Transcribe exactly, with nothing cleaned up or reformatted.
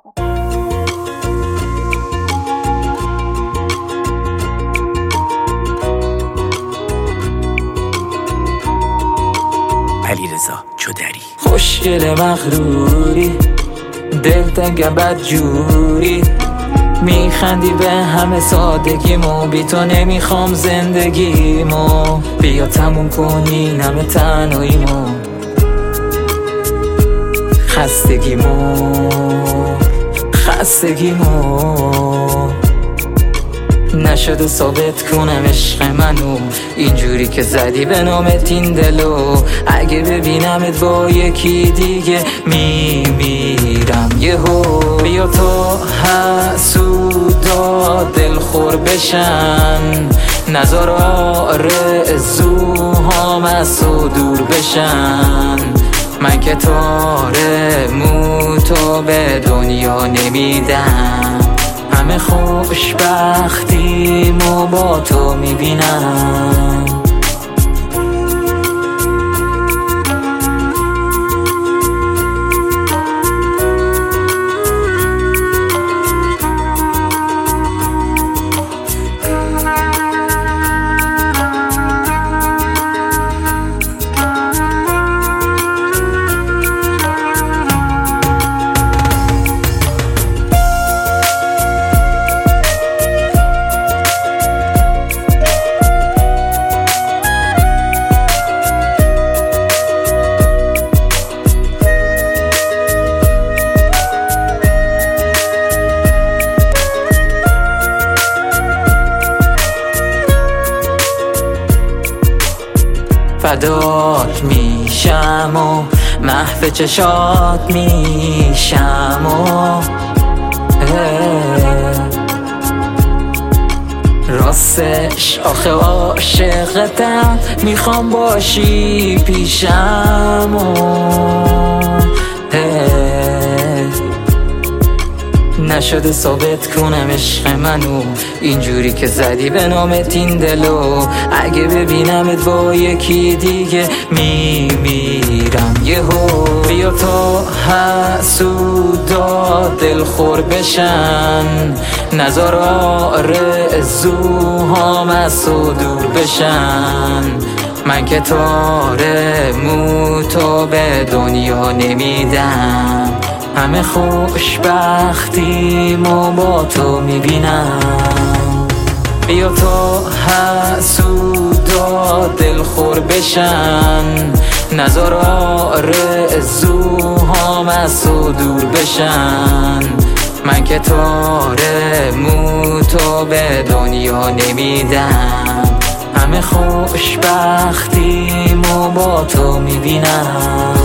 علیرضا چودری. خوشگل مغروری، دلتنگ بدجوری، میخندی به همه سادگیمو، بی تو نمیخوام زندگیمو، بیا تموم کنی نمه تنهاییمو، خستگیمو خستگیمو نشده ثابت کنم عشق منو، اینجوری که زدی به نامت این دلو، اگه ببینمت با یکی دیگه میمیرم یهو. بیا تو حسودا دلخور بشن، نظر آرزوهام از تو دور بشن، من که تاره موتو به دنیا نمیدم، همه خوشبختیمو با تو میبینم. فدات میشم و محو چشات میشم و راستش آخه عاشقتم، میخوام باشی پیشم و نشده ثابت کنم عشق منو، اینجوری که زدی به نامت این دلو، اگه ببینمت با یکی دیگه میمیرم یهو. بیا تو حسودا دلخور بشن، نظر آرزوهام از تو دور بشن، من که تاره موتو به دنیا نمیدم، همه خوشبختیمو با تو میبینم. بیا تو حسودا دلخور بشن، نظر آرزوهام از تو دور بشن، من که تاره موتو به دنیا نمیدم، همه خوشبختیمو با تو میبینم.